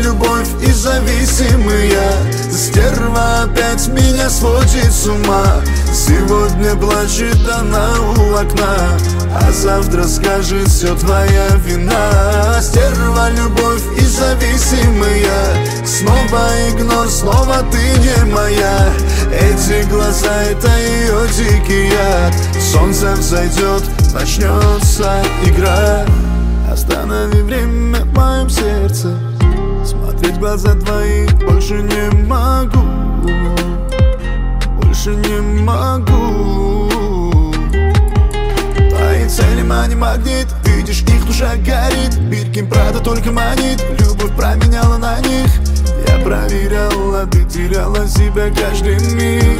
любовь и зависимая. Стерва опять меня сводит с ума. Сегодня плачет она у окна, а завтра скажет: все твоя вина. Стерва, любовь и зависимая. Снова игнор, снова ты не моя. Эти глаза — это ее дикий яд. Солнце взойдет, начнется игра. Останови время в моем сердце. Смотреть в глаза твои больше не могу. Больше не могу. Твои цели мани магнит. Видишь, их душа горит. Биркин Прада только манит. Любовь променяла на них. Я проверяла, ты теряла себя каждый миг.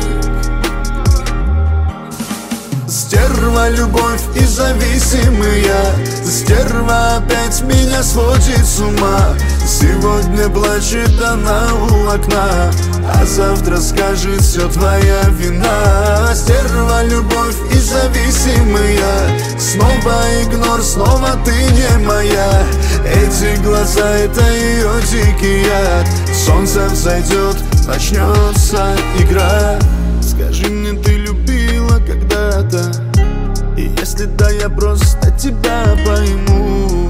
Стерва, любовь и зависимая. Стерва опять меня сводит с ума. Сегодня плачет она у окна, а завтра скажет: все твоя вина. Стерва, любовь и зависимая. Снова игнор, снова ты не моя. Эти глаза — это ее дикий яд. Солнце взойдет, начнется игра. Скажи мне, ты любила когда-то? И если да, я просто тебя пойму.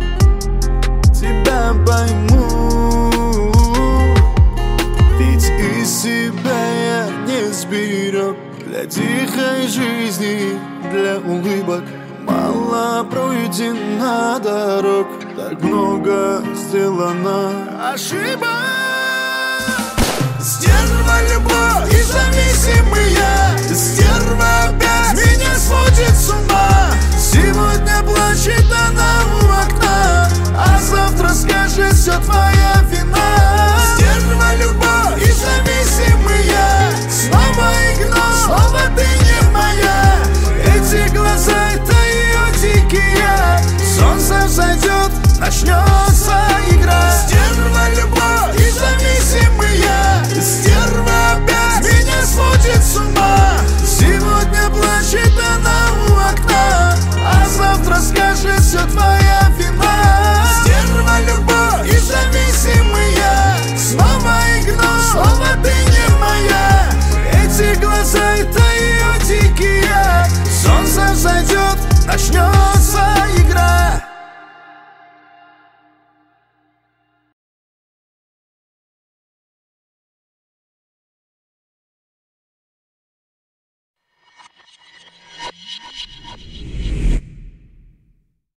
Тебя пойму. Ведь из себя я не сберег. Для тихой жизни, для улыбок мало пройдено дорог. Так много сделано ошибок. Стерва, любовь и зависимая. Стерва опять меня сводит с ума. Сегодня плачет она у окна, а завтра скажет: все твоя вина.